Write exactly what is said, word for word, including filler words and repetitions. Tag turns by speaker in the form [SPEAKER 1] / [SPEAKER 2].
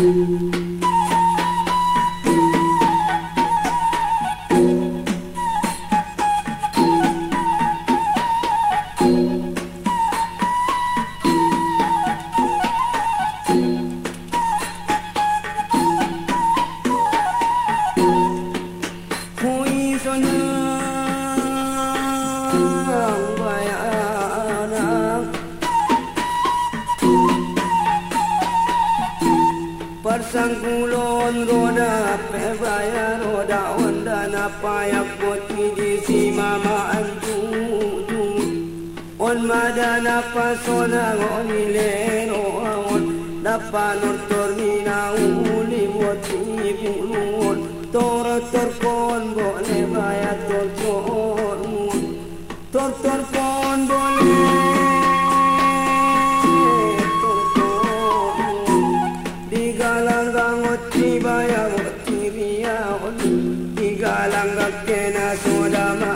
[SPEAKER 1] Persangkulon roda pebaya roda onda napayak boti di si mama antu on madana pasona ngolilero on dapa nurtor mina uli boti bulun tor tor kon boleh bayar tor kon tor tor kon boleh Tiga langkah kena sudah